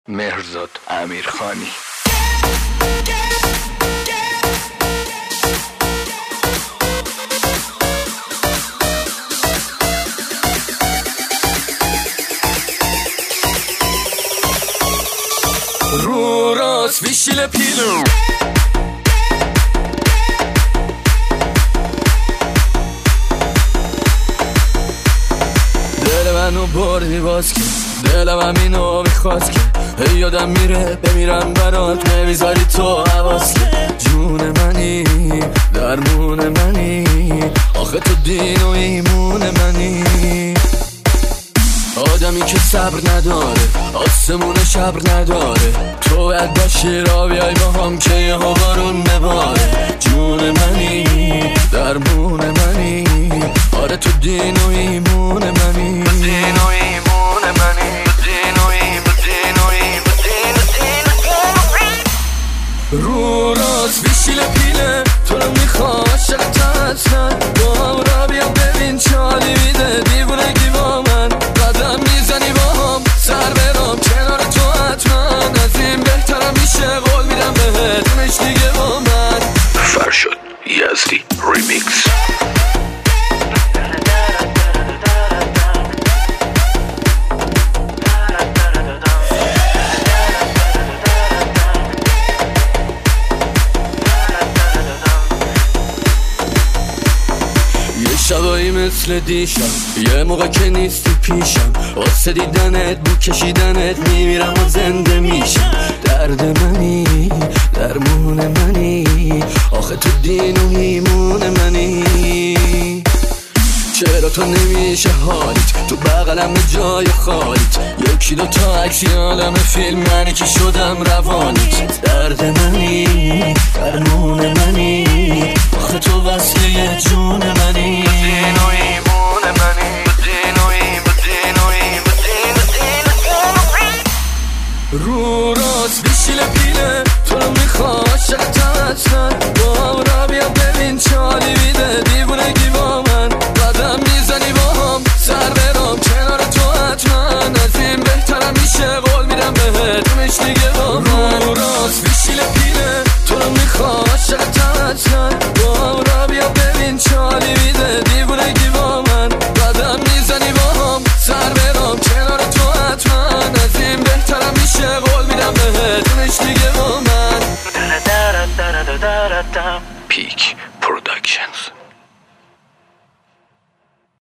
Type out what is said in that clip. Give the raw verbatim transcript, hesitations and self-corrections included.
مهرزاد امیرخانی. رو راست ویشیل پیلو دل منو بردی باز که دلم همینو میخواست که هی یادم میره بمیرم برات نمیذاری تو حواس که جون منی درمون منی آخه تو دین و ایمون منی آدمی که صبر نداره آسمون شبر نداره تو باید باشی را بیای با هم که یه ها بارون نباره جون منی درمون منی آره تو دین و ایمون منی دین و ایمون منی دین و ایم دین و ایم دین و دین رو راست بیشیل پیله تو رو میخوام عاشق تا حتما با هم را بیا ببین چالی میده دیوونگی با من قدم میزنی با هم سر برام کنار تو حتما از این بهترم میشه قول میدم بهت نش دیگه با من فرشاد یزدی ریمیکس. شبایی مثل دیشم یه موقع که نیستی پیشم واسه دیدنت بو کشیدنت میمیرم و زنده میشم درد منی درمون منی آخه تو دین و ایمون منی چرا تو نمیشه حالیت تو بغلم جای خالیت یکی دو تا عکسی عالم فیلم منی که شدم روانیت درد منی درمون منی آخه تو وصله جون منی دین و ایمون منی دین و ایم دین و ایم دین و دین رو راست بیشیل پیله تو رو میخوام عاشق تا حتما با هم را بیا ببین چالی میده دیوونگی با من قدم میزنی با هم سر برام کنار تو حتما از این بهترم میشه قول میدم بهت نش دیگه با من رو راست بیشیل پیله تو رو میخوام عاشق تا حتما با هم را بیا ببین چالی میده دیوونگی با من قدم میزنی با هم سر برام کنار تو حتما از این بهترم میشه قول میدم بهت نش دیگه با من پیک.